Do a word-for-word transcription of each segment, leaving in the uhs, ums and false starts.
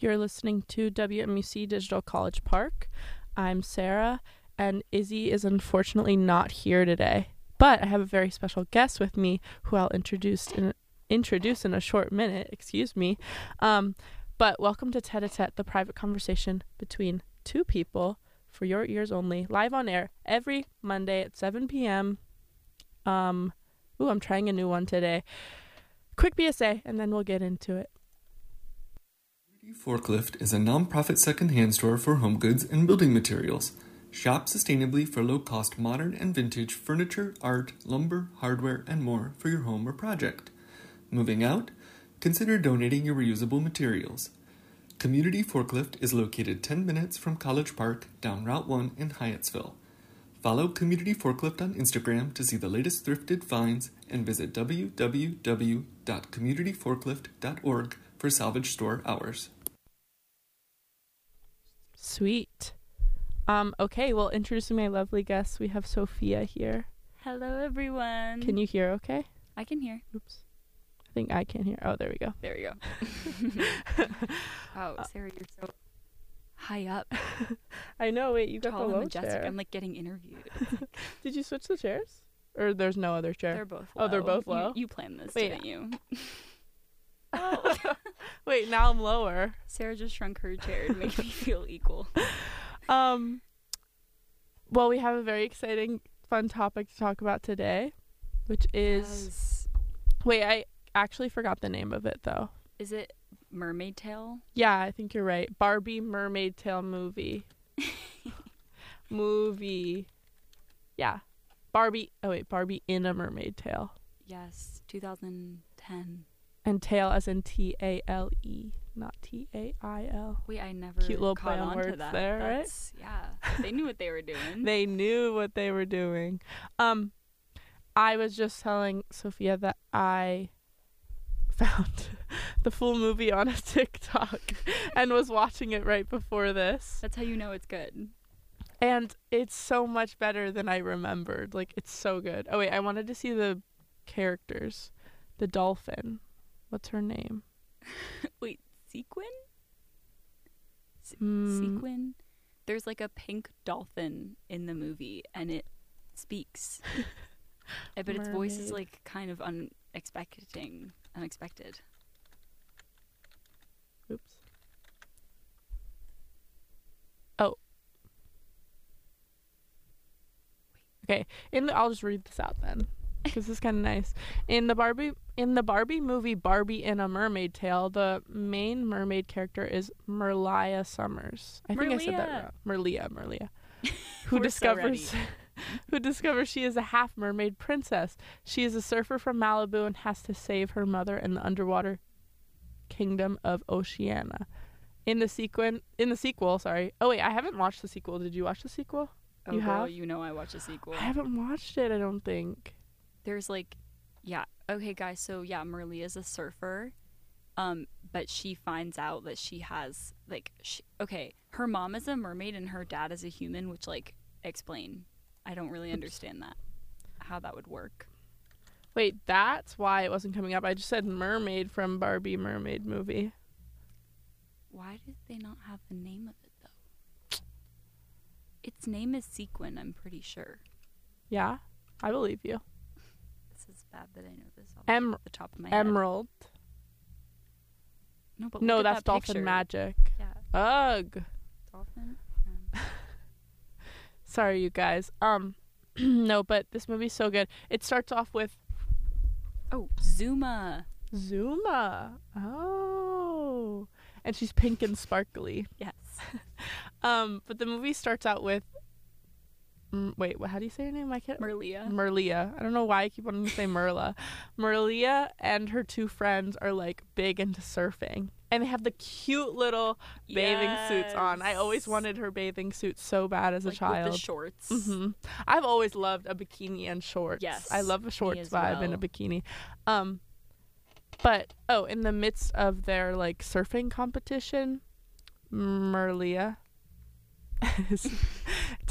You're listening to W M U C Digital College Park. I'm Sarah, and Izzy is unfortunately not here today. But I have a very special guest with me who I'll introduce in, introduce in a short minute. Excuse me. Um, but welcome to Tete-a-Tete, the private conversation between two people for your ears only, live on air every Monday at seven p.m. Um, ooh, I'm trying a new one today. Quick P S A, and then we'll get into it. Forklift is a non-profit second-hand store for home goods and building materials. Shop sustainably for low-cost modern and vintage furniture, art, lumber, hardware, and more for your home or project. Moving out? Consider donating your reusable materials. Community Forklift is located ten minutes from College Park down Route one in Hyattsville. Follow Community Forklift on Instagram to see the latest thrifted finds and visit w w w dot community forklift dot org for salvage store hours. Sweet. Um, okay, well, introducing my lovely guests, we have Sophia here. Hello, everyone. Can you hear okay? I can hear. Oops. I think I can hear. Oh, there we go. There we go. Wow, Sarah, you're so high up. I know. Wait, you got Tall the and low majestic. chair. I'm like getting interviewed. Like, Did you switch the chairs? Or there's no other chair? they're both low. Oh, they're both low? You, you planned this, Wait. didn't you? Oh. Wait, now I'm lower. Sarah just shrunk her chair to make me feel equal. Um. Well, we have a very exciting, fun topic to talk about today, which is... Yes. Wait, I actually forgot the name of it, though. Is it Mermaid Tale? Yeah, I think you're right. Barbie Mermaid Tale movie. movie. Yeah. Barbie. Oh, wait. Barbie in a Mermaid Tale. Yes, two thousand ten. And tail as in T A L E, not T A I L. Wait, I never Cute little caught play on on words to that. there, right? That's, yeah, they knew what they were doing. They knew what they were doing. Um, I was just telling Sophia that I found the full movie on a TikTok and was watching it right before this. That's how you know it's good. And it's so much better than I remembered. Like, it's so good. Oh, wait, I wanted to see the characters. The dolphin. What's her name? Wait, Sequin? Se- Mm. Sequin? There's like a pink dolphin in the movie, and it speaks. Uh, but its voice is Mermaid. like kind of unexpected. Unexpected. Oops. Oh. Okay, in the, I'll just read this out then, because it's kind of nice. In the Barbie, in the Barbie movie Barbie in a Mermaid Tale, the main mermaid character is Merlia Summers. I think I said that Merlia. wrong. Merlia, Merlia, who We're so discovers, who discovers she is a half mermaid princess. She is a surfer from Malibu and has to save her mother in the underwater kingdom of Oceania. In the sequel, in the sequel, sorry. Oh wait, I haven't watched the sequel. Did you watch the sequel? Oh, You girl, have? you know I watch a sequel. I haven't watched it, I don't think. There's like, yeah. Okay, guys. So yeah, Merlia's a surfer, um, but she finds out that she has like, she, okay, her mom is a mermaid and her dad is a human, which like, explain. I don't really understand that, how that would work. Wait, that's why it wasn't coming up. I just said mermaid from Barbie Mermaid movie. Why did they not have the name of it though? Its name is Sequin, I'm pretty sure. Yeah, I believe you. This is bad that I know this off Em- the top of my head. Emerald. No, but No, look at that's that Dolphin picture. Magic. Yeah, Ugh. dolphin. Um, Sorry, you guys. Um, no, but this movie's so good. It starts off with oh, Zuma. Zuma. Oh. And she's pink and sparkly. Yes. Um, but the movie starts out with mm, wait, what, how do you say her name? I can't Merlia. Merlia. I don't know why I keep wanting to say Merla. Merlia and her two friends are like big into surfing. And they have the cute little bathing suits on. I always Yes. wanted her bathing suit so bad as a Like, child. with the shorts. hmm I've always loved a bikini and shorts. Yes, I love a me shorts as vibe in a well. bikini. Um, but oh, in the midst of their like surfing competition, Merlia is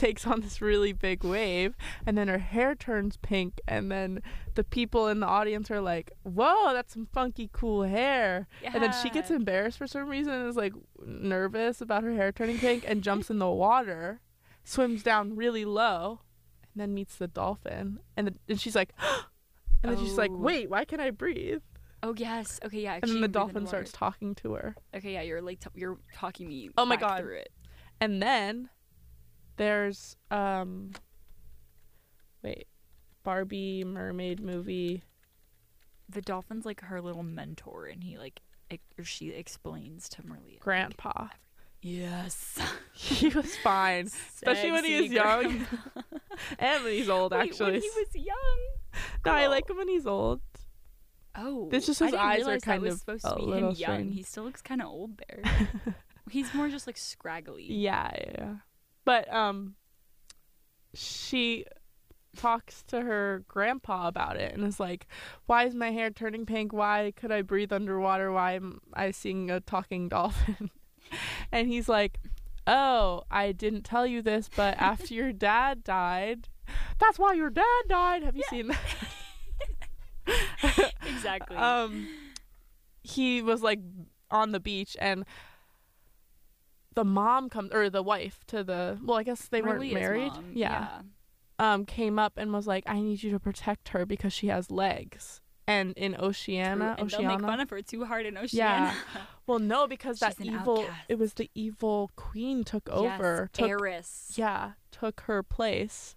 takes on this really big wave, and then her hair turns pink, and then the people in the audience are like, whoa, that's some funky cool hair. Yeah. And then she gets embarrassed for some reason and is like nervous about her hair turning pink and jumps in the water, swims down really low, and then meets the dolphin, and, the, and she's like and then Oh. she's like, wait, why can't I breathe? Oh yes. Okay. Yeah. And then the dolphin water. starts talking to her. Okay. Yeah. You're like t- you're talking me. Oh my back God. Through it. And then there's um wait Barbie mermaid movie. The dolphin's like her little mentor, and he like ex- or she explains to Maria. Grandpa. Yes. He was fine, especially when he was Sexy young. grandpa. And when he's old, Wait, actually. when he was young. No, I Girl. like him when he's old. Oh, It's just I his didn't eyes are realize that kind was of supposed a to be him little young. strange. He still looks kind of old there. He's more just like scraggly. Yeah, yeah. But um she talks to her grandpa about it and is like, why is my hair turning pink? Why could I breathe underwater? Why am I seeing a talking dolphin? And he's like, oh, I didn't tell you this, but after your dad died, that's why your dad died. Have you Yeah. seen that? Exactly. um he was like on the beach, and the mom comes, or the wife to the, well, I guess they weren't Maria's married. mom, Yeah. Um came up and was like, I need you to protect her because she has legs. And in Oceania, True. And they'll Oceania, make fun of her too hard in Oceania. yeah. Well, no, because that She's an evil, outcast. it was the evil queen took over, Yes, took, heiress. yeah, took her place,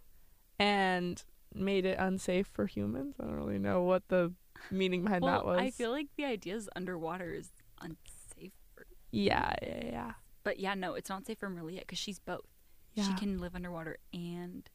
and made it unsafe for humans. I don't really know what the meaning behind Well, that was. I feel like the idea is underwater is unsafe for. Yeah, yeah, yeah. But yeah, no, it's not safe for Maria because she's both. Yeah. She can live underwater and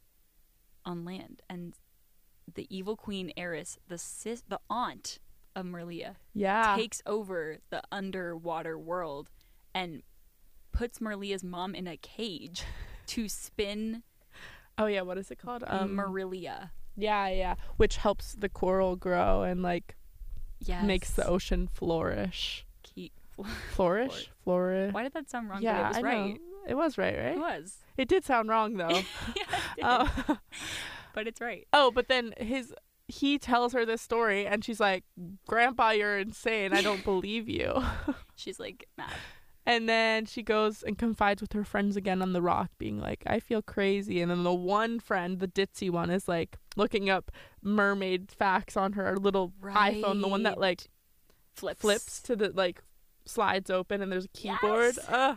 on land. And the evil queen Eris, the sis, the aunt of Merlia, Yeah. takes over the underwater world and puts Merlia's mom in a cage to spin Oh yeah, what is it called? Um, Marilia. yeah, yeah. Which helps the coral grow and like Yes. makes the ocean flourish. Keep. Flourish? Flourish. Why did that sound wrong? Yeah, but it was I right. know. It was right, right? It was. It did sound wrong though. Yeah, it did. Oh. But it's right. Oh, but then his he tells her this story and she's like, Grandpa, you're insane. I don't believe you. She's like mad. And then she goes and confides with her friends again on the rock, being like, I feel crazy. And then the one friend, the ditzy one, is like looking up mermaid facts on her little iPhone, the one that like Flips. flips to the like slides open and there's a keyboard. Yes. Ugh.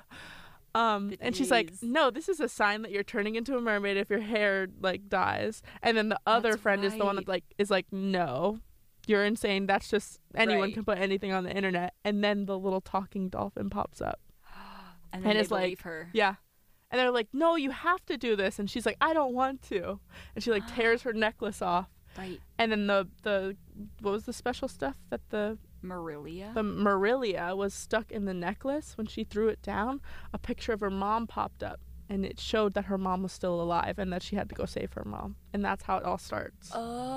Um, The and she's like, days. no, this is a sign that you're turning into a mermaid if your hair like dies. And then the other That's friend is the one that right. like is like, no, you're insane. That's just anyone Right. can put anything on the internet. And then the little talking dolphin pops up. And then And they it's like- believe her. Yeah. And they're like, no, you have to do this. And she's like, I don't want to. And she like tears her necklace off. Right. And then the, the, what was the special stuff that the, Marilia. the Marilia was stuck in the necklace when she threw it down? A picture of her mom popped up. And it showed that her mom was still alive and that she had to go save her mom. And that's how it all starts.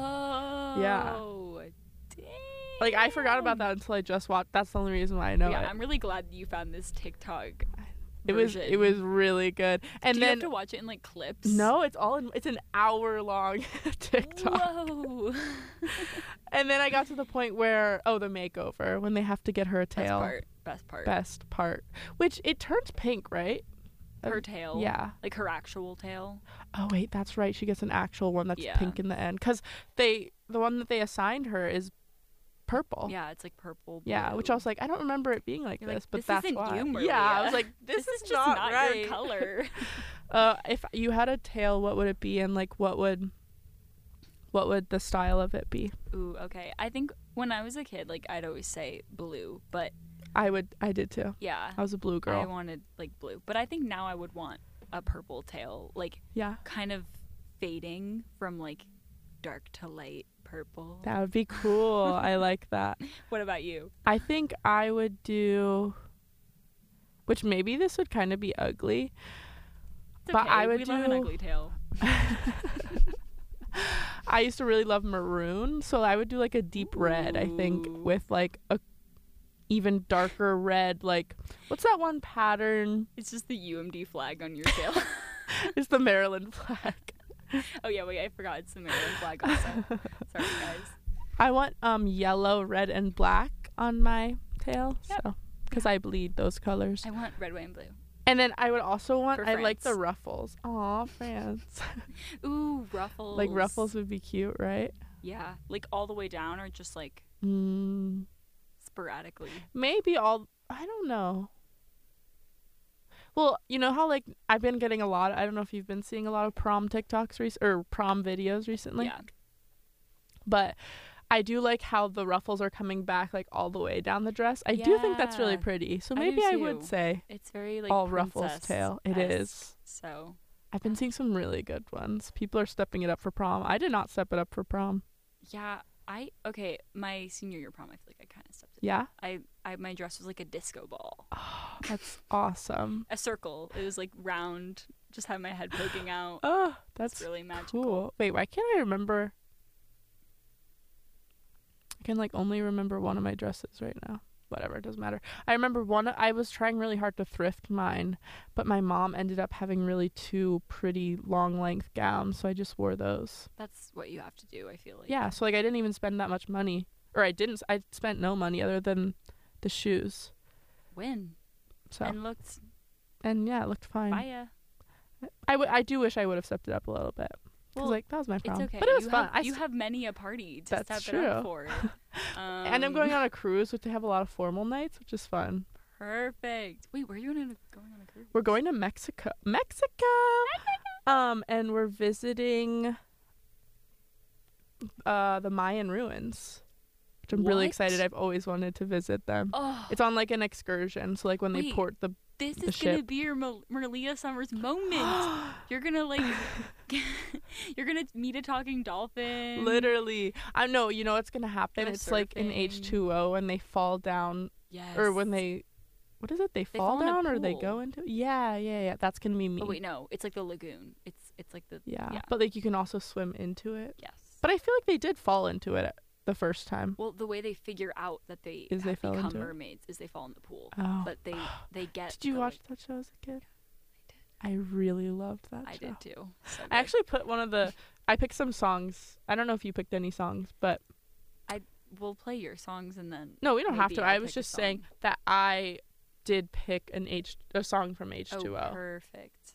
Oh. Dang. Like, I forgot about that until I just watched. That's the only reason why I know yeah, it. I'm really glad you found this TikTok. It was, version. it was really good. And Do then, you have to watch it in like clips? no, it's all in, it's an hour long TikTok. Whoa. And then I got to the point where, oh, the makeover, when they have to get her a Best tail. part. Best part. Best part. Which, it turns pink, right? Her tail. Yeah. Like her actual tail. Oh, wait, that's right. She gets an actual one that's Yeah. pink in the end. Because they, the one that they assigned her is purple. Yeah, it's like purple. Yeah, blue. which I was like, I don't remember it being like You're like, this, but "This that's isn't why. you, Yeah, I Maria. was like, this, This is, is just not, not right. your color. Uh, if you had a tail, what would it be, and like, what would, what would the style of it be? Ooh, okay. I think when I was a kid, like I'd always say blue, but I would, I did too. yeah, I was a blue girl. I wanted like blue. But I think now I would want a purple tail, like Yeah, kind of fading from like dark to light purple. that would be cool. I like that. What about you? I think I would do, which maybe this would kind of be ugly. It's But okay. I would we love an do- ugly tail. I used to really love maroon, so I would do like a deep red, I think, Ooh. with like a even darker red, like, what's that one pattern? It's just the U M D flag on your tail. It's the Maryland flag. Oh yeah, wait, I forgot it's the Maryland flag also. Sorry, guys. I want um yellow, red, and black on my tail. Yep. So, because I bleed those colors. I want red, white, and blue. And then I would also want. For I like the France. ruffles. Aw, France. Ooh, ruffles. Like ruffles would be cute, right? Yeah, like all the way down, or just like Mm, sporadically. maybe all. I don't know. Well, you know how like I've been getting a lot. I don't know if you've been seeing a lot of prom TikToks rec- or prom videos recently. Yeah. But I do like how the ruffles are coming back like all the way down the dress. I do think that's really Yeah. pretty. So I do maybe I, would too. say It's very like all ruffles tail. It princess-esque, is. So I've been seeing some really good ones. People are stepping it up for prom. I did not step it up for prom. yeah, I okay. My senior year prom, I feel like I kind of stepped it. Yeah? I, I my dress was like a disco ball, Oh, that's awesome. a circle. It was like round, just had my head poking out. Oh, It's that's really magical. cool. Wait, why can't I remember? I can like only remember one of my dresses right now. Whatever, it doesn't matter. I remember one. I was trying really hard to thrift mine, but my mom ended up having really two pretty long length gowns, so I just wore those. That's what you have to do. I feel like. Yeah, so like I didn't even spend that much money, or I didn't. I spent no money other than the shoes. Win So and looked and yeah, it looked fine. fire. I, w- I do wish I would have stepped it up a little bit. Cause Well, like that was my prom, It's okay. but it was you fun. Have, I you s- have many a party to That's step it up true. for. Um, and I'm going on a cruise, which they have a lot of formal nights, which is fun. Perfect. Wait, where are you going, going on a cruise? We're going to Mexico, Mexico, um, and we're visiting uh the Mayan ruins, which I'm really What? excited. I've always wanted to visit them. Oh, It's on like an excursion, so like when they Wait. port the this the is gonna ship. be your Mal- Maria Summers moment. You're gonna like, you're gonna meet a talking dolphin. literally, I know. You know what's gonna happen? Go It's like in surfing. H two O when they fall down, Yes. or when they, what is it? They fall, fall in a down or they pool. go into? Yeah, yeah, yeah. That's gonna be me. Oh wait, no. It's like the lagoon. It's it's like the Yeah. yeah. But like you can also swim into it. yes. But I feel like they did fall into it the first time. Well, the way they figure out that they Is they have fell become into it? mermaids is they fall in the pool. Oh. But they they get. Did you the, watch like- that show as a kid? I I really loved that I show. did too. So I good. actually put one of the. I picked some songs. I don't know if you picked any songs, but we'll play your songs and then. no, we don't have Maybe to. I'll I was pick a just saying song. that I did pick an H a song from H two Oh, O. perfect.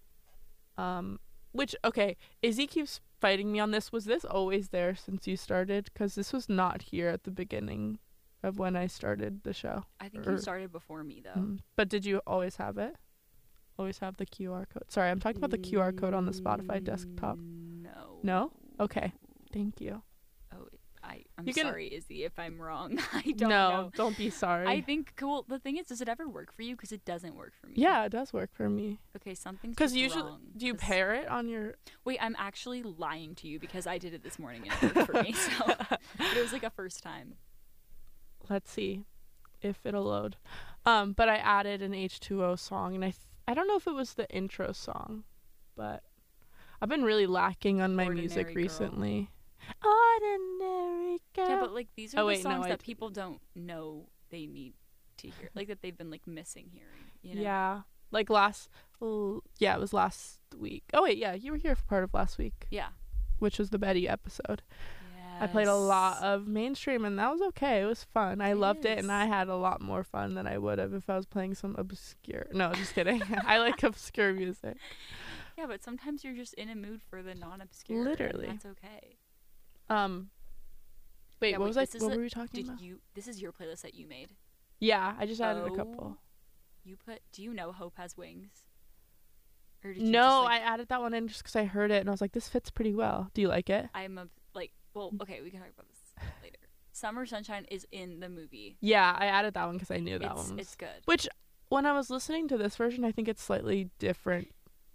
Um, which okay, Izzy keeps fighting me on this. Was this always there since you started? Because this was not here at the beginning of when I started the show. I think Or- you started before me though. Mm. But did you always have it? Always have the Q R code. Sorry, I'm talking about the Q R code on the Spotify desktop. No. No? Okay. Thank you. Oh, it- I. I'm You can- sorry, Izzy, if I'm wrong. I don't no, know. don't be sorry. I think cool. The thing is, does it ever work for you? Because it doesn't work for me. yeah, it does work for me. Okay, something's Because just usually, wrong. do you 'Cause- pair it on your? Wait, I'm actually lying to you because I did it this morning and it worked for me. So but it was like a first time. Let's see if it'll load. Um, but I added an H two O song, and I th- I don't know if it was the intro song, but I've been really lacking on my Ordinary music Girl. recently. Ordinary girl. Yeah, but like these are Oh, the wait, no, songs I that d- people don't know they need to hear, like that they've been like missing hearing. You know? Yeah, like last. l- Yeah, it was last week. Oh wait, yeah, you were here for part of last week, Yeah. which was the Betty episode. I played a lot Yes. of mainstream, and that was okay. It was fun. I It loved it, is. and I had a lot more fun than I would have if I was playing some obscure. No, just kidding. I like obscure music. Yeah, but sometimes you're just in a mood for the non-obscure. Literally. and that's okay. Um, wait, Yeah, what wait, was I? this is What a- were we talking Did about? you? This is your playlist that you made. Yeah, I just added a Oh, couple. You put. Do you know Hope Has Wings? Or did you No, just, like, I added that one in just because I heard it, and I was like, this fits pretty well. Do you like it? I'm a like. Well, okay, we can talk about this later. Summer Sunshine is in the movie. Yeah, I added that one because I knew that It's one was. it's good. Which, when I was listening to this version, I think it's slightly different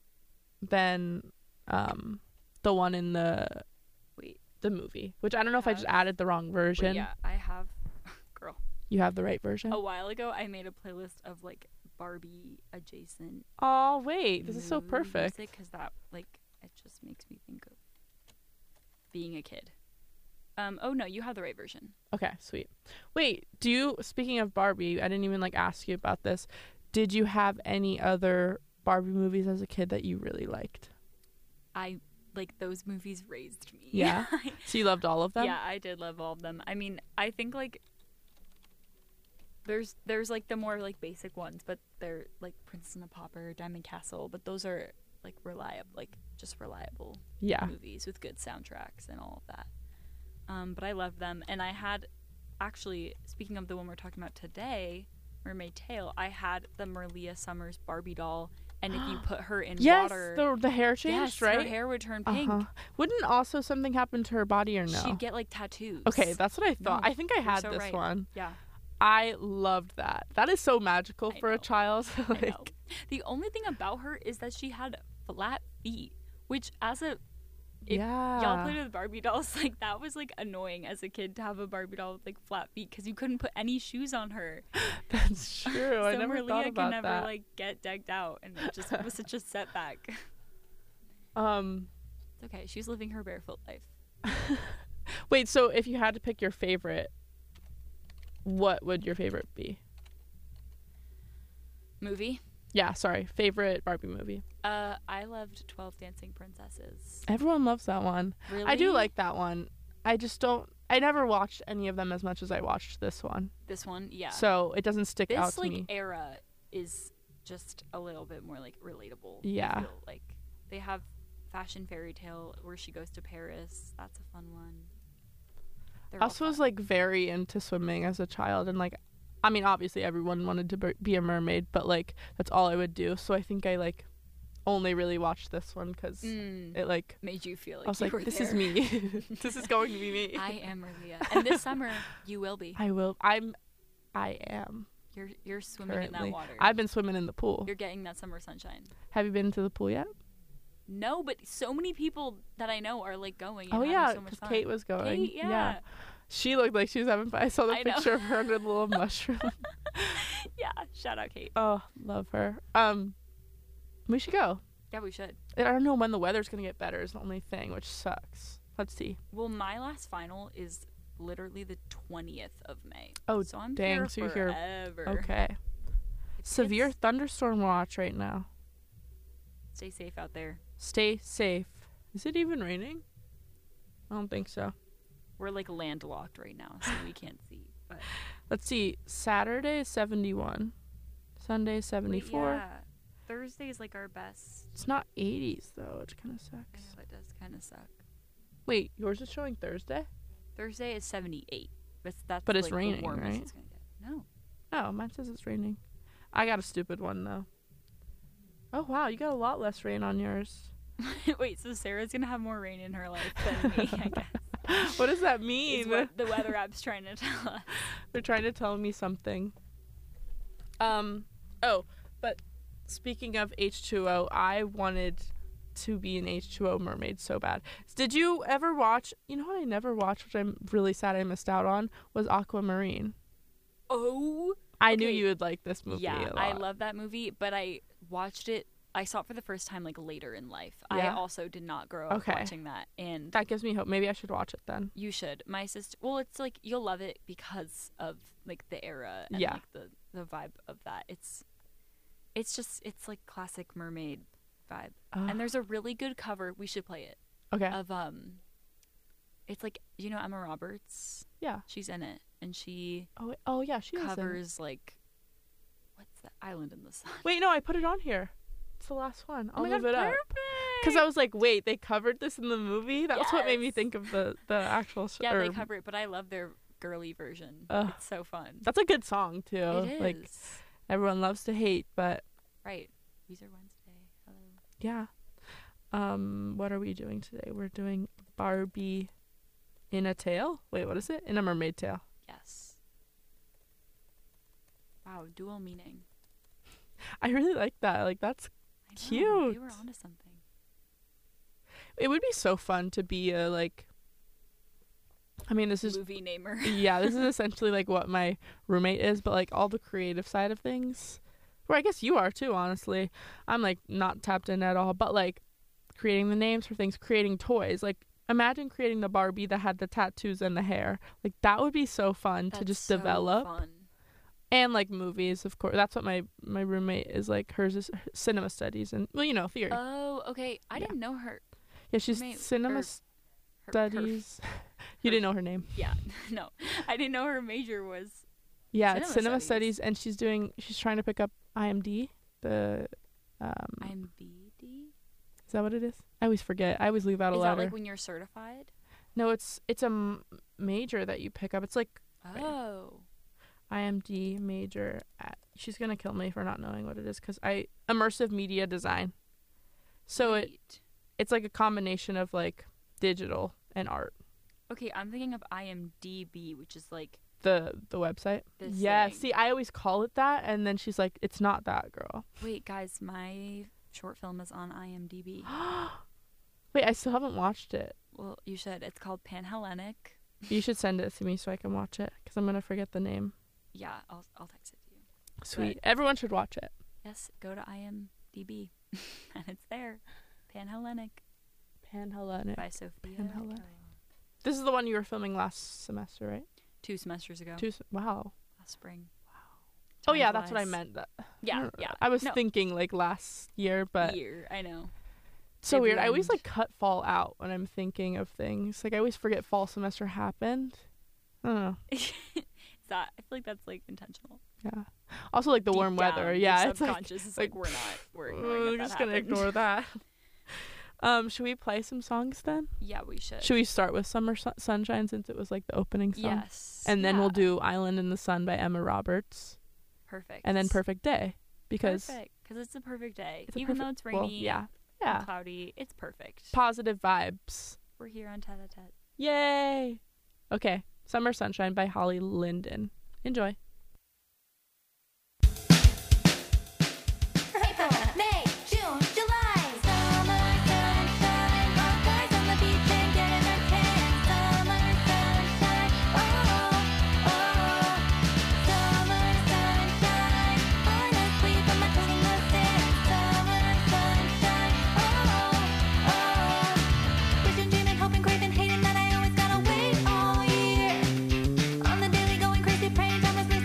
than um the one in the Wait. the movie. Which I don't know if I just Have- added the wrong version. Wait, yeah, I have. Girl. You have the right version. A while ago, I made a playlist of like Barbie adjacent. Oh wait, this is so mood perfect. music, 'cause that like it just makes me think of being a kid. Um. Oh no, you have the right version. Okay, sweet. Wait, do you? Speaking of Barbie, I didn't even like ask you about this. Did you have any other Barbie movies as a kid that you really liked? I like those movies raised me. Yeah. So you loved all of them? Yeah, I did love all of them. I mean, I think like there's there's like the more like basic ones, but they're like Princess and the Pauper, Diamond Castle, but those are like reliable, like just reliable Yeah. movies with good soundtracks and all of that. Um, but I loved them, and I had actually, speaking of the one we're talking about today, Mermaid Tale, I had the Merlia Summers Barbie doll, and if you put her in Yes, water, the, the hair changed, yes, right? her hair would turn pink. Uh-huh. Wouldn't also something happen to her body or no? She'd get like tattoos. Okay, that's what I thought. No, I think I you're had so this right. one. Yeah. I loved that. That is so magical I for a know. child. I like, know. The only thing about her is that she had flat feet, which as a if yeah. y'all played with Barbie dolls, like that was like annoying as a kid to have a Barbie doll with like flat feet because you couldn't put any shoes on her. That's true. so I never Merlia thought could about never that. like get decked out, and it just was such a setback. Um, It's okay. She's living her barefoot life. wait. So if you had to pick your favorite, what would your favorite be? Movie. Yeah. Sorry. Favorite Barbie movie. Uh, I loved twelve Dancing Princesses. Everyone loves that one. Really? I do like that one. I just don't. I never watched any of them as much as I watched this one. this one. Yeah. So it doesn't stick out this to like me. era is just a little bit more like relatable. I Yeah. feel. Like they have Fashion Fairy Tale where she goes to Paris. That's a fun one. They're I all also was fun. like very into swimming as a child, and like, I mean, obviously everyone wanted to be- be a mermaid, but like that's all I would do. So I think I like only really watched this one because Mm, it like made you feel like I was you like, were this there. is me. This is going to be me. I am Maria, and this summer you will be. I will. I'm. I am You're you're swimming in currently. that water. I've been swimming in the pool. You're getting that summer sunshine. Have you been to the pool yet? No, but so many people that I know are like going. And Oh having yeah, so much because fun. Kate was going. Kate, yeah. She looked like she was having fun. I saw the I know. picture of her under the little mushroom. Yeah, shout out Kate. Oh, love her. Um, we should go. Yeah, we should. I don't know when the weather's gonna get better. Is the only thing, which sucks. Let's see. Well, my last final is literally the twentieth of May. Oh, so I'm dang, here so you're here- forever. Okay. It's- Severe it's- thunderstorm watch right now. Stay safe out there. Stay safe. Is it even raining? I don't think so. We're like landlocked right now, so we can't see. But Let's see. Saturday is seventy-one. Sunday is Wait, seventy-four. yeah. Thursday is like our best. It's not eighties though, which kind of I sucks. know it does kind of suck. Wait, yours is showing Thursday? Thursday is seventy-eight. But that's But it's like, raining, the warmest right? it's gonna get. No. Oh, mine says it's raining. I got a stupid one though. Oh wow, you got a lot less rain on yours. Wait, so Sarah's gonna have more rain in her life than me, I guess. What does that Is mean? what the weather app's trying to tell us. They're trying to tell me something. Um, oh, but speaking of H two O, I wanted to be an H two O mermaid so bad. Did you ever watch, you know what I never watched, which I'm really sad I missed out on, was Aquamarine. Oh, I knew Okay. you would like this movie yeah, a lot. I love that movie, but I watched it. I saw it for the first time like later in life. I Yeah. also did not grow up Okay. watching that, and That gives me hope. Maybe I should watch it then. you should. My sister. Well, it's like you'll love it because of like the era and Yeah. like the the vibe of that. It's it's just it's like classic mermaid vibe. Uh, And there's a really good cover. We should play it. okay. Of um, it's like you know Emma Roberts. Yeah. She's in it, and she Oh, oh yeah, she is in it. covers like what's that Island in the Sun. Wait, no, I put it on here. It's the last one. I'll oh my move God, it up. perfect. Because I was like, wait, they covered this in the movie? That was what made me Yes. think of the, the actual sh- Yeah, they or- cover it, but I love their girly version. Ugh. It's so fun. That's a good song, too. It is. Like, everyone loves to hate, but Right. Weezer Wednesday. Hello. yeah. Um, what are we doing today? We're doing Barbie in a tail? Wait, what is it? In a mermaid tail. Yes. Wow, dual meaning. I really like that. Like, that's I know, They Cute. were onto something. it would be so fun to be a, like, I mean, this is, Movie namer. yeah, this is essentially, like, what my roommate is, but, like, all the creative side of things, where I guess you are, too, honestly. I'm, like, not tapped in at all, but, like, creating the names for things, creating toys, like, imagine creating the Barbie that had the tattoos and the hair. Like, that would be so fun to That's just so develop. Fun. And like movies, of course. That's what my my roommate is like. Hers is cinema studies and well, you know, theory. Oh, okay. I Yeah. didn't know her. Yeah, she's roommate- cinema or her- her- studies. you didn't know her name. yeah, no, I didn't know her major was. Yeah, it's Cinema cinema studies. studies, and she's doing. She's trying to pick up I M D. The um, I'm B D. is that what it is? I always forget. I always leave out a Is that letter. like when you're certified? No, it's it's a m- major that you pick up. It's like Oh. I M D major. At, she's gonna kill me for not knowing what it is because I immersive media design. So it Right. it's like a combination of like digital and art. Okay, I'm thinking of I M D B, which is like The the website. this. Yeah. thing. See, I always call it that, and then she's like, "It's not that, girl." Wait, guys, my short film is on I M D B. Wait, I still haven't watched it. Well, you should. It's called Panhellenic. You should send it to me so I can watch it because I'm gonna forget the name. Yeah, I'll I'll text it to you. Sweet. Everyone should watch it. Yes, go to I M D B, and it's there. Panhellenic Panhellenic. by Sophia. Panhellenic. Carolyn. This is the one you were filming last semester, right? Two semesters ago. Two. s- Wow. Last spring. Oh Time yeah, that's what I flies. meant. That, Yeah, yeah. I was No. thinking like last year, but Year, I know. so They weird. I always blend. like cut fall out when I'm thinking of things. Like I always forget fall semester happened. I don't know. Is that? I feel like that's like intentional. Yeah. Also like the Deep warm down, weather. your Yeah, it's like subconscious is like, like, we're not. We're ignoring we're that that just gonna happened. ignore that. Um, should we play some songs then? Yeah, we should. Should we start with Summer Sun- Sunshine since it was like the opening song? Yes. And then we'll yeah. do Island in the Sun by Emma Roberts. Perfect. And then Perfect Day because Perfect, because it's a perfect day. it's a Even perfect- though it's well, rainy, yeah. and Yeah. cloudy, it's perfect. Positive vibes. We're here on Tete a Tete. Yay. Okay. Summer Sunshine by Holly Linden. Enjoy. April, May, June, July. Summer sunshine, all guys on the beach and getting our tan. Summer sunshine, oh, oh. Summer sunshine, honestly, but my touching the sand. Summer sunshine, oh, oh. Wishing, dreaming, hoping, craving, hating that I always gotta wait all year. On the daily, going crazy, praying, timeless,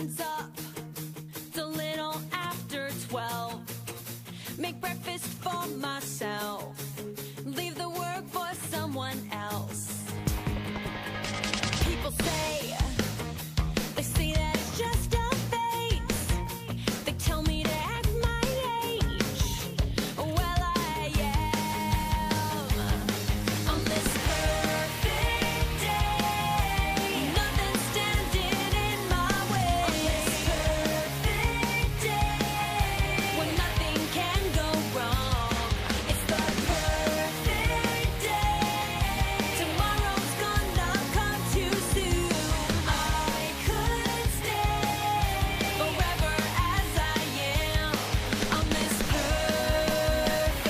sun's up. It's a little after twelve. Make breakfast for myself. Leave the work for someone else. People say, they say that it's just a phase. They tell me to act my age. Well, I am on this perfect day. Nothing standing in my way. On this perfect day, when nothing can go wrong. It's the perfect day. Tomorrow's gonna come too soon. I could stay forever as I am on this perfect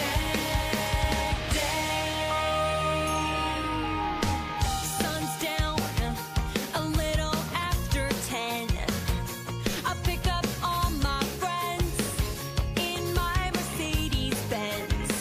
day. Sun's down, a little after ten. I pick up all my friends in my Mercedes Benz.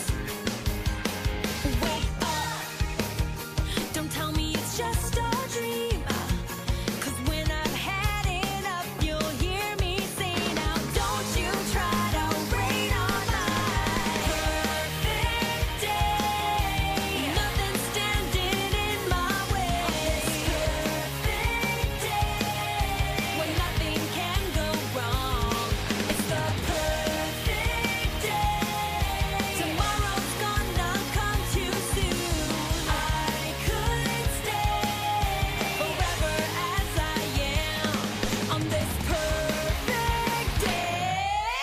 Wake up, don't tell me it's just a dream. 'Cause when I've had enough, you'll hear me say, now don't you try to rain on my perfect day. Nothing standing in my way. Perfect day, when nothing can go wrong. It's the perfect day. Tomorrow's gonna come too soon. I could stay forever as I am on this perfect day.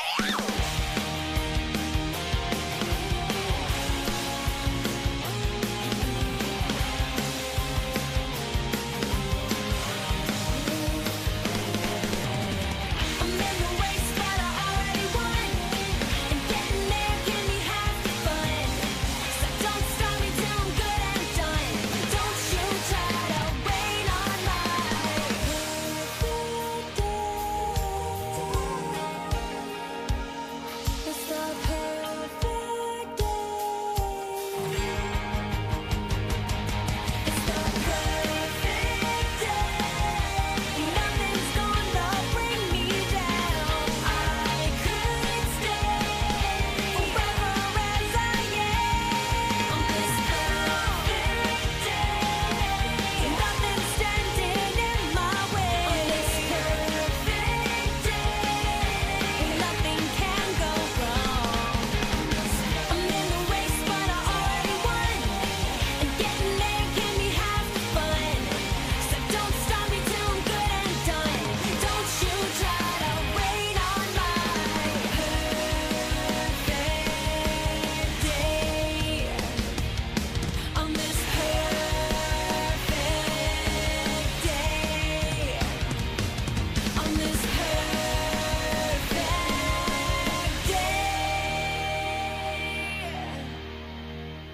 I'm in the race, but I already won. And getting there can be half the fun. So don't stop me till I'm good and done. Don't you try to rain on my perfect day. It's the perfect day. It's the perfect day. Nothing's gonna bring me down. I could stay forever as I am on this perfect day. Nothing's standing in my way. On this perfect day, nothing can go wrong. I'm in the race, but I already won. And getting there can be half the fun. So don't stop me till I'm good and done. Don't you try to rain on my perfect day. On this perfect day. On this perfect day.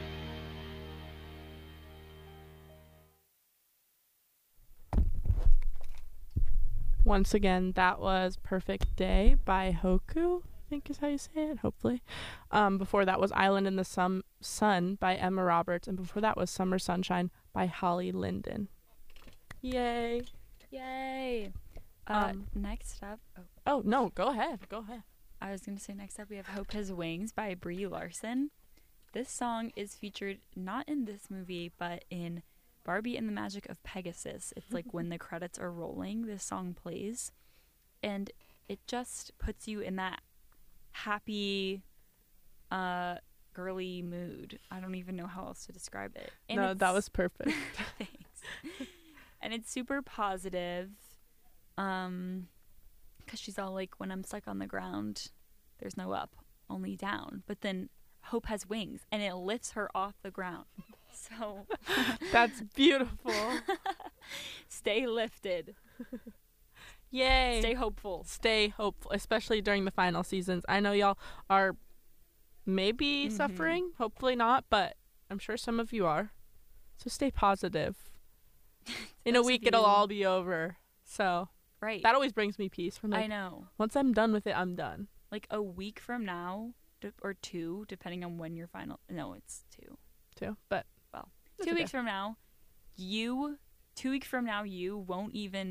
Once again, that was Perfect Day by Hoku, I think is how you say it, hopefully. Um, before that was Island in the Sum- Sun by Emma Roberts, and before that was Summer Sunshine by Holly Linden. Yay. Yay. Uh, Um, next up, oh, Oh, no, go ahead. Go ahead. I was going to say next up we have Hope Has Wings by Brie Larson. This song is featured not in this movie, but in Barbie and the Magic of Pegasus. It's like when the credits are rolling, this song plays. And it just puts you in that happy, uh, girly mood. I don't even know how else to describe it. And no, that it's- was perfect. Thanks. And it's super positive. Um, because she's all like, when I'm stuck on the ground, there's no up, only down. But then hope has wings, and it lifts her off the ground. So That's beautiful. stay lifted. Yay. Stay hopeful. Stay hopeful, especially during the final seasons. I know y'all are maybe Mhm. suffering, hopefully not, but I'm sure some of you are. So stay positive. In a Those of week, it'll you- all be over. So Right. that always brings me peace. From like, I know. once I'm done with it, I'm done. Like a week from now, d- or two, depending on when your final. No, it's two. Too, but Well, it's two okay. weeks from now, you. Two weeks from now, you won't even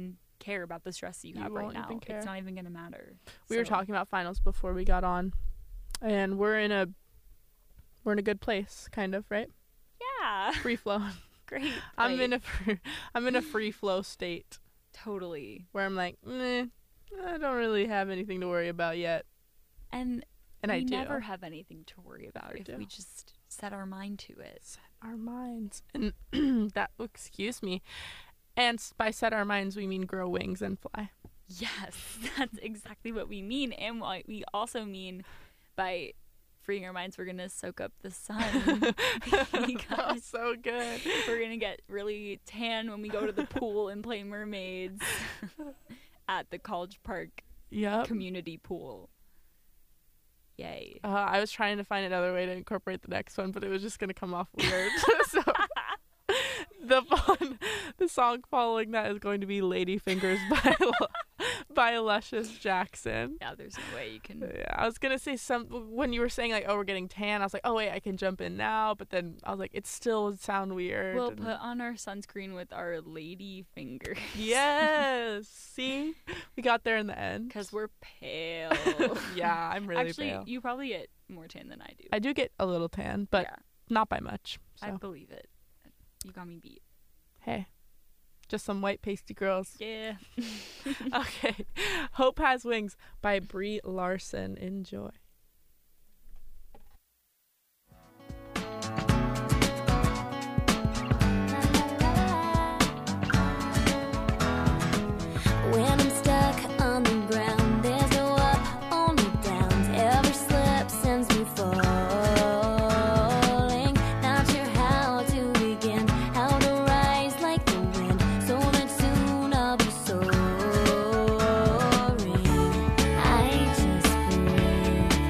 care about the stress you You have right won't now. even care. It's not even gonna matter. We were So, talking about finals before we got on, and we're in a we're in a good place, kind of, right? Yeah. Free flow. Great. I'm in Great. a fr- I'm in a free flow state Totally. where I'm like, meh, I don't really have anything to worry about yet, And and we I do. never have anything to worry about Never if do. we just set our mind to it. Set our minds, and that excuse me, and s- by set our minds we mean grow wings and fly. Yes, that's exactly what we mean. And what we also mean by freeing our minds, we're going to soak up the sun. Oh, Because so good. we're going to get really tan when we go to the pool and play mermaids at the College Park Yep. community pool. Yay. Uh, I was trying to find another way to incorporate the next one, but it was just gonna come off weird. So the fun, the song following that is going to be "Lady Fingers" by Lu- by Luscious Jackson. Yeah, there's no way you can. Yeah, I was gonna say some when you were saying like, "Oh, we're getting tan." I was like, "Oh wait, I can jump in now," but then I was like, "It still would sound weird." We'll and- put on our sunscreen with our lady fingers. Yes. See, we got there in the end. Because we're pale. Yeah, I'm really Actually, pale. you probably get more tan than I do. I do get a little tan, but yeah, not by much. So I believe it. You got me beat. hey, just some white pasty girls. Yeah. Okay. Hope Has Wings by Brie Larson. Enjoy. When I'm stuck on the ground, there's no up, only downs. Every slip sends me falling. Not sure how to begin, how to rise like the wind, so that soon I'll be soaring. I just pray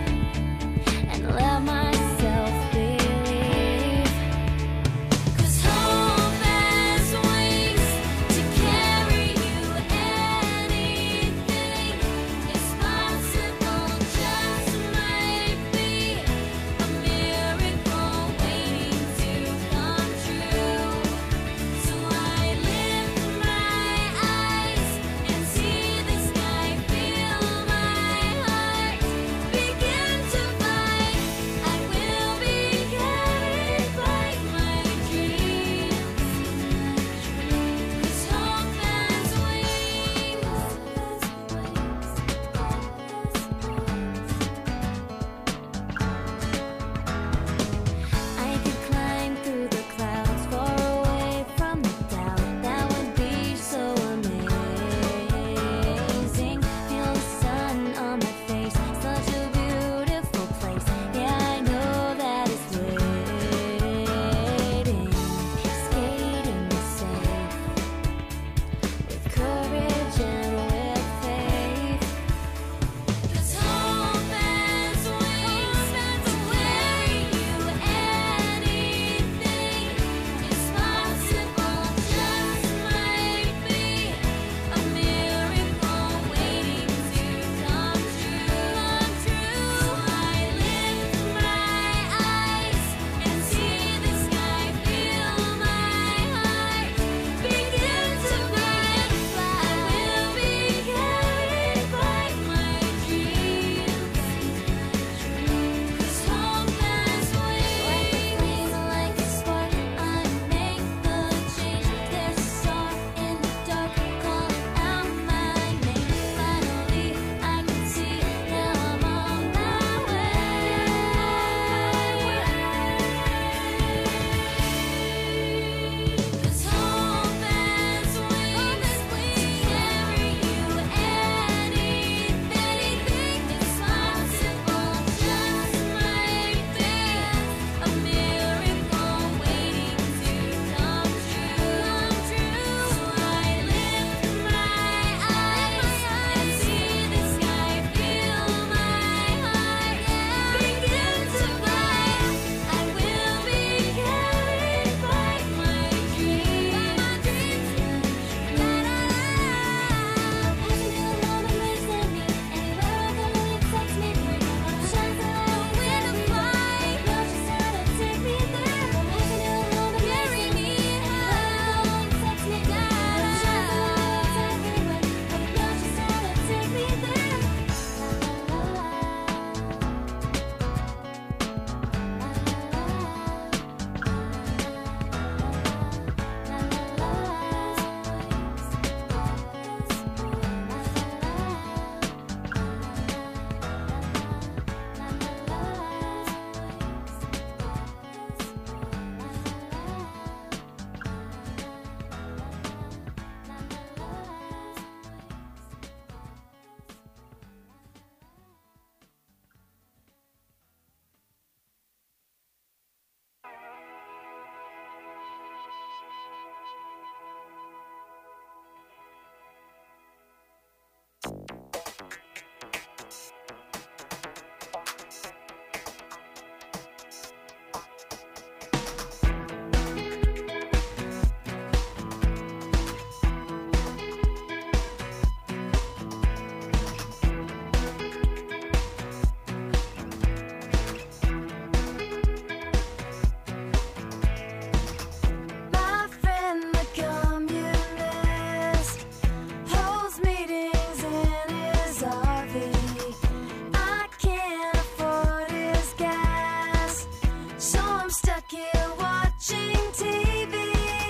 watching T V.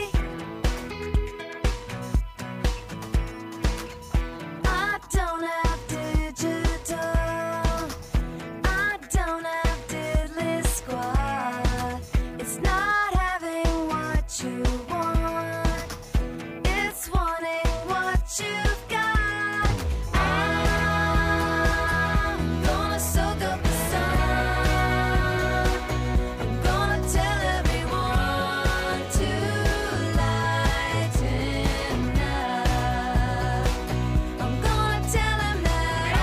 I don't have digital. I don't have diddly squad. It's not having what you want. It's wanting what you've got. I'm gonna soak up the sun. I'm gonna tell everyone to lighten up. I'm gonna tell him that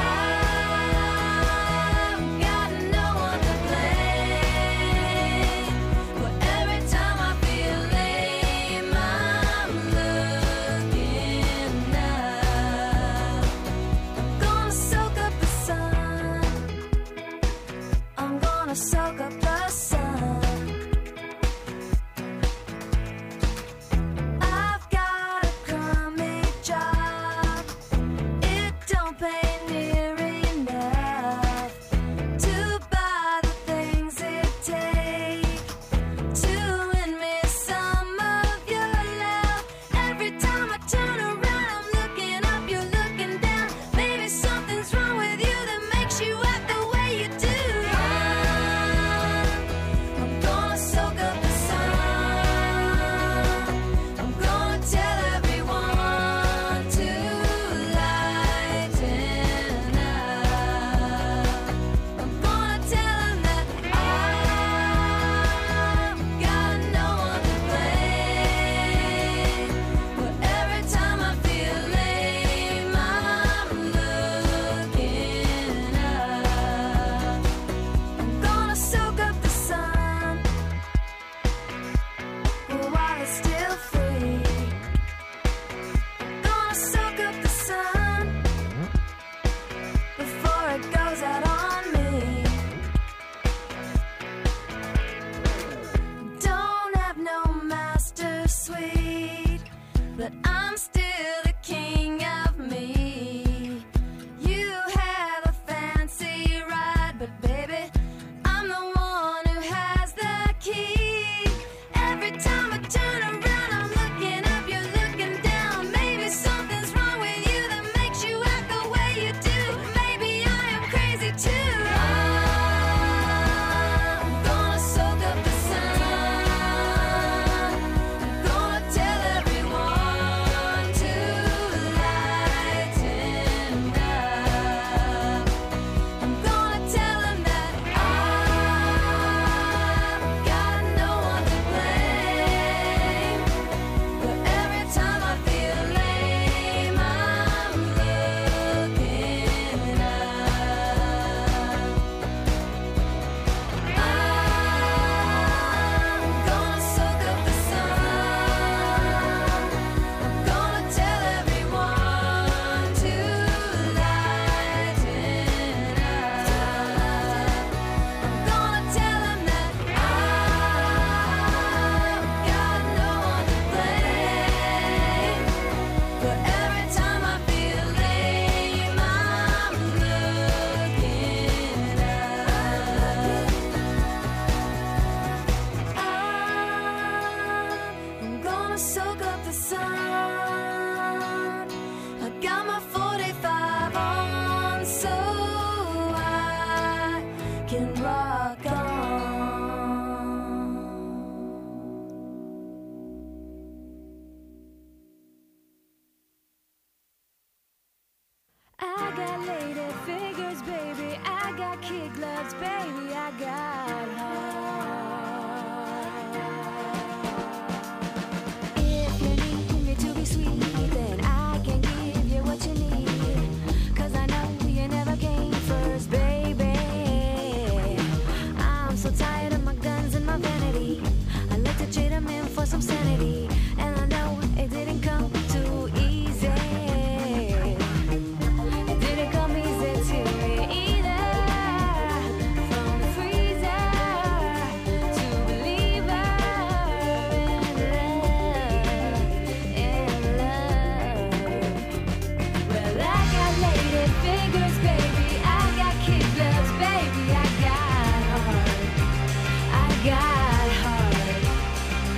I've got no one to blame. But every time I feel lame, I'm looking up. I'm gonna soak up the sun. I'm gonna soak up the sun. I've got a crummy job. It don't pay near enough to buy the things it takes to win me some of your love. Every time I turn around, I'm looking up, you're looking down. Maybe something's wrong with you that makes you act the way you do. I'm gonna soak up the sun. I'm gonna tell everyone to lighten up. I'm gonna tell them that I've got no one to blame. But every time I feel lame, I'm looking up. I'm gonna soak up the sun. While it's still free, gonna soak up the sun before it goes out on me. Don't have no master suite, but I'm still the king of me. You have a fancy ride, but baby, I'm the one who has the key. Every time I turn around, I'm looking up, you're looking down. Maybe something's wrong with you that makes you act the way you do. Maybe I am crazy too. I'm gonna soak up the sun. I'm gonna tell everyone to lighten up. I'm gonna tell them that I've got no one to blame. But every time I feel lame, I'm looking up. I'm gonna soak up the sun. I'm gonna tell everyone to lighten up. I'm gonna tell them that I've got no one to blame. But every time I feel lame, I'm looking up. I'm gonna soak up the sun. I got my forty-five on so I can rock on. I got lady figures, baby. I got kid gloves, baby. I got heart. If you need me to be sweet, then I can give you what you need. 'Cause I know you never came first, baby. I'm so tired of my guns and my vanity. I like to trade them in for some sanity. And I know it didn't come too easy. It didn't come easy to me either. From the freezer to believer in love, in love. Well, I got lady fingers, baby. I got kid gloves, baby. I got heart. I got heart.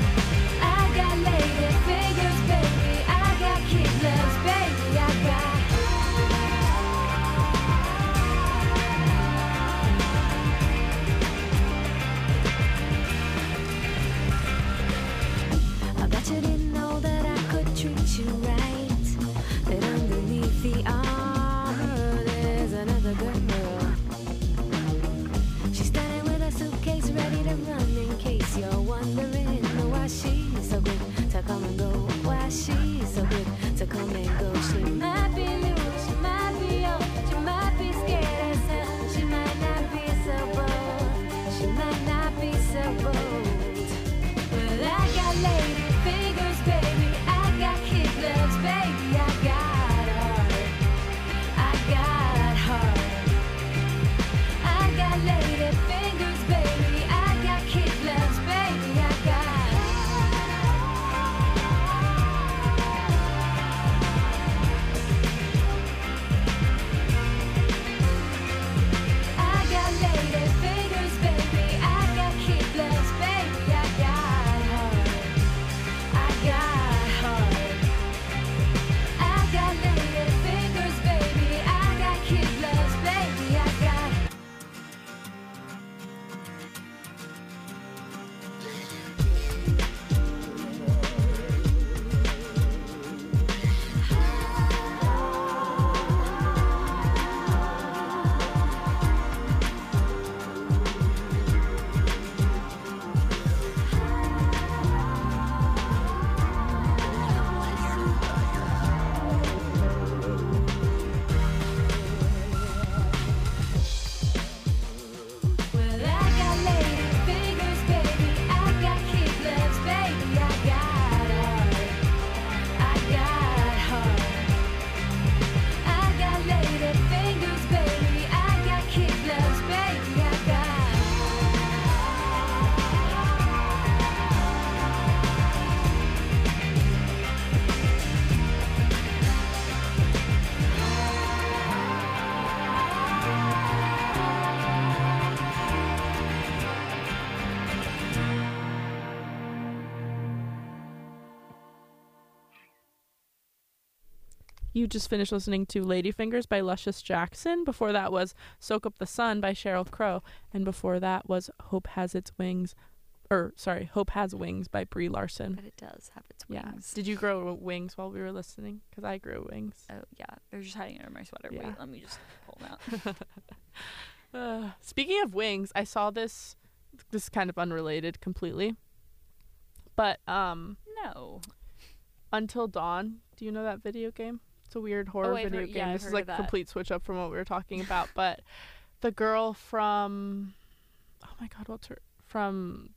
You just finished listening to Ladyfingers by Luscious Jackson. Before that was Soak Up the Sun by Sheryl Crow. And before that was Hope Has Its Wings, or sorry, Hope Has Wings by Brie Larson. But it does have its Yeah. wings. Did you grow wings while we were listening? Because I grew wings. Oh, yeah. They're just hiding under my sweater. Yeah. Wait, let me just pull them out. Uh, speaking of wings, I saw this. This is kind of unrelated completely. But um, No. Until Dawn. Do you know that video game? It's a weird horror Oh, I've video heard- game. yeah, I've this is heard like of that. a complete switch up from what we were talking about. But the girl from, oh my god, what's her from?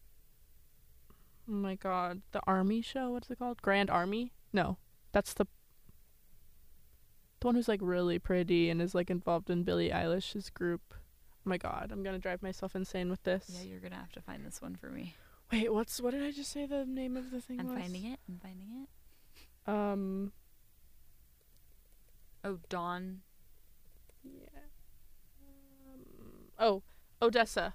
Oh my god, the army show. What's it called? Grand Army? No, that's the the one who's like really pretty and is like involved in Billie Eilish's group. Oh my god, I'm gonna drive myself insane with this. Yeah, you're going to have to find this one for me. Wait, what's what did I just say the name of the thing I'm was? finding it. I'm finding it. Um. Oh, Dawn. Yeah. Um, oh, Odessa.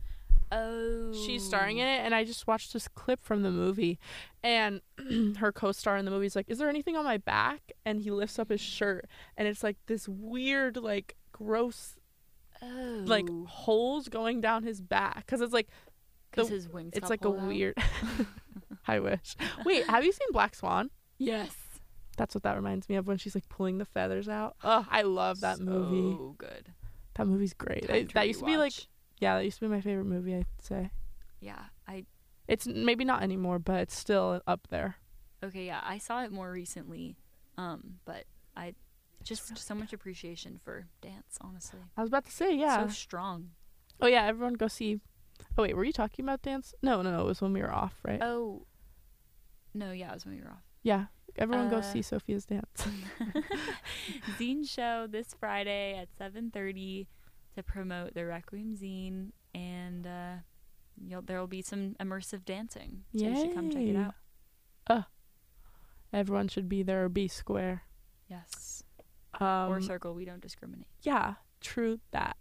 Oh. She's starring in it, and I just watched this clip from the movie, and her co-star in the movie is like, "Is there anything on my back?" And he lifts up his shirt, and it's like this weird, like gross, Oh. like holes going down his back, because it's like because the- his wings it's got like a pulled out? weird. I wish. Wait, have you seen Black Swan? Yes. That's what that reminds me of when she's like pulling the feathers out. Oh, I love that movie. So good. That movie's great. Time It- to that used to be like, rewatch. yeah, that used to be my favorite movie, I'd say. Yeah, I It's maybe not anymore, but it's still up there. okay, yeah, I saw it more recently. Um, but I just so much appreciation for dance, honestly. I was about to say, yeah. So strong. Oh, yeah, everyone go see. Oh, wait, were you talking about dance? No, no, no, it was when we were off, right? Oh. No, yeah, it was when we were off. Yeah, everyone go Uh, see Sophia's dance. Zine show this Friday at seven thirty to promote the Requiem zine, and uh, you'll, there will be some immersive dancing. So you should come check it Yay. out. Everyone should be there or be square. Yes. Um, or circle. We don't discriminate. yeah, true that.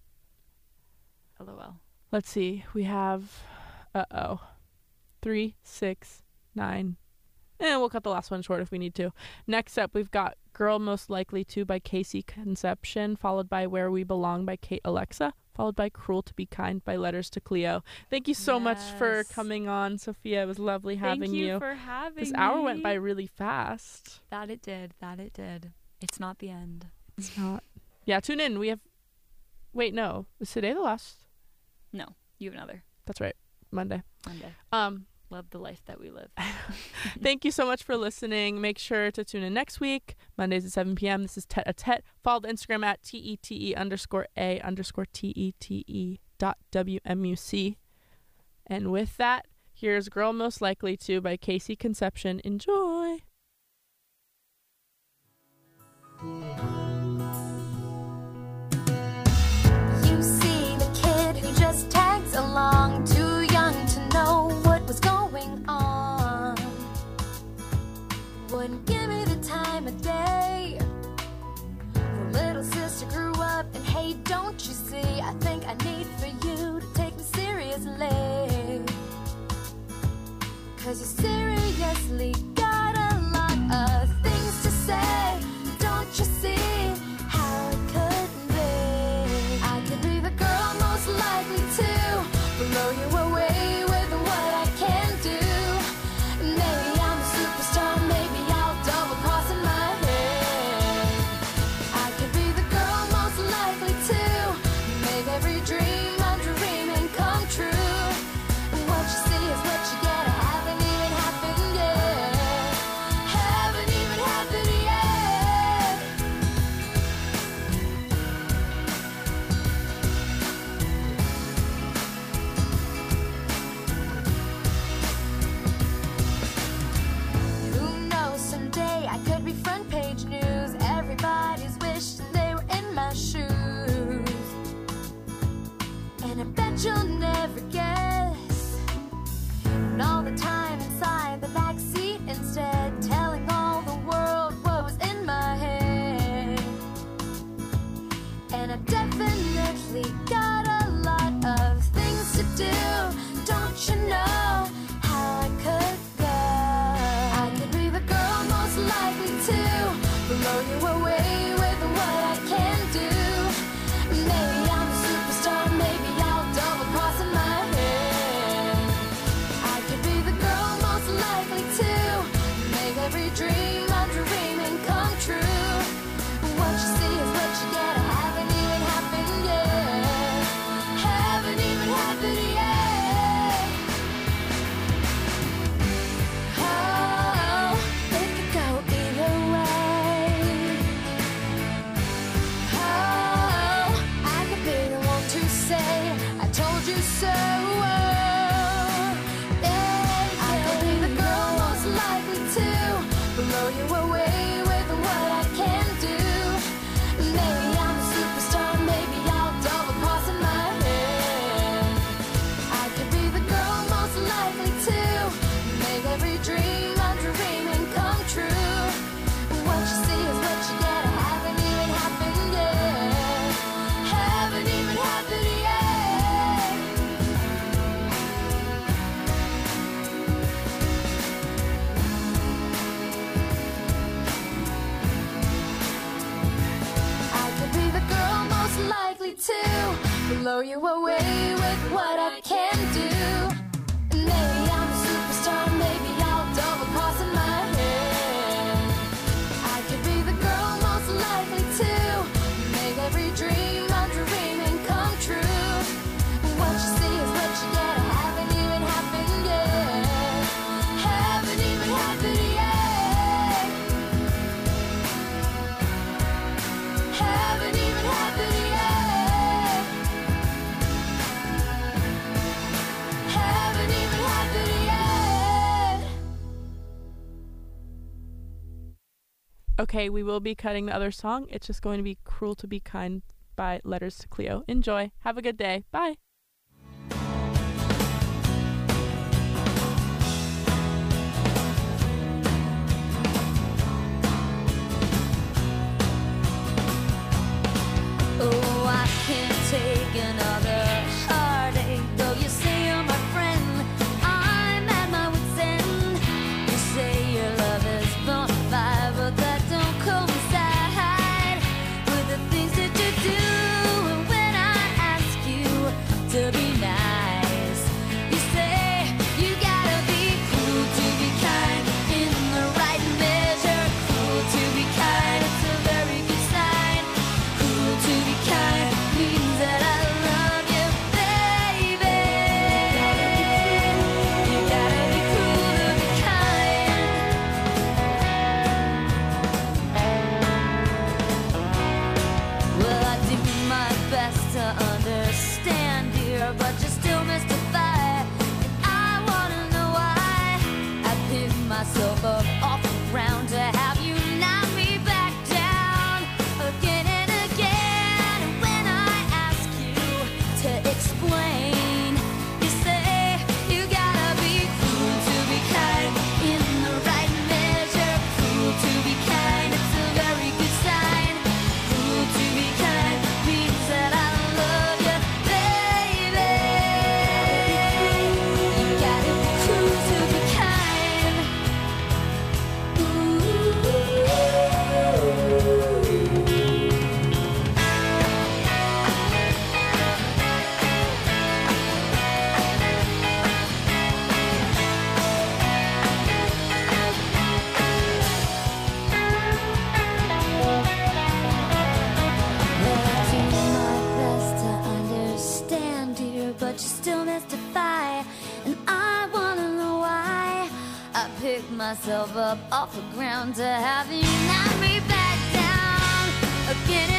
LOL. Let's see. We have, uh oh, three, six, nine. And we'll cut the last one short if we need to. Next up, we've got Girl Most Likely To by Casey Conception, followed by Where We Belong by Kate Alexa, followed by Cruel to Be Kind by Letters to Cleo. Thank you so much for Yes. coming on, Sophia. It was lovely having Thank you, for having This me. hour went by really fast. That it did. That it did. It's not the end. It's not. Yeah, tune in. We have. Wait, no. Is today the last? No, you have another That's right. Monday. Monday. Um, Love the life that we live. Thank you so much for listening. Make sure to tune in next week, Mondays at seven p.m. This is Tete a Tete. Follow the Instagram at T E T E underscore A underscore T E T E dot W M U C. And with that, here's Girl Most Likely To by Casey Conception. Enjoy. You see the kid who just tags along, too young to know what was going on. Wouldn't give me the time of day. The little sister grew up, and hey, don't you see? I think I need for you to take me seriously. Cause you seriously got a lot of things to say. Don't you see how it could be? I could be the girl most likely to blow you away with what I can do. Maybe I'm a superstar, maybe I'll double cross in my head. I could be the girl most likely to make every dream I'm dreaming come true. What you see is what you get. I haven't even happened yet. Haven't even to blow you away with what I can do. And maybe I'm a superstar, maybe I'll double cross in my head. I could be the girl most likely to make every dream I'm dreaming come true. What you see is what you get. I haven't even happened yet. Haven't even happened yet. Haven't even happened yet. Haven't even happened yet. Okay, we will be cutting the other song. It's just going to be Cruel to Be Kind by Letters to Cleo. Enjoy. Have a good day. Bye. Oh, I can't take another heartache. Though you say you're my friend, I'm at my wit's end. You say your love is bona fide, but that don't coincide with the things that you do. And when I ask you to be nice, you say you gotta be cruel to be kind in the right measure. Cruel to be kind, it's a very good sign. Cruel to be kind means that I love you, baby. You gotta be cruel to be kind. Well, I do my best to understand, dear, but you're still mystified. And I wanna know why I pick myself up off the ground to have you knock me back down again and again. And when I ask you to explain, you say you gotta be cruel to be kind in the right measure. Cruel to be kind, it's a very good sign. Cruel to be kind means that I love you, baby. You gotta be cruel to be kind. Well, I do my best to understand, dear, but you're still mystified. And I wanna know why I picked myself up off the ground to have you knock me back down again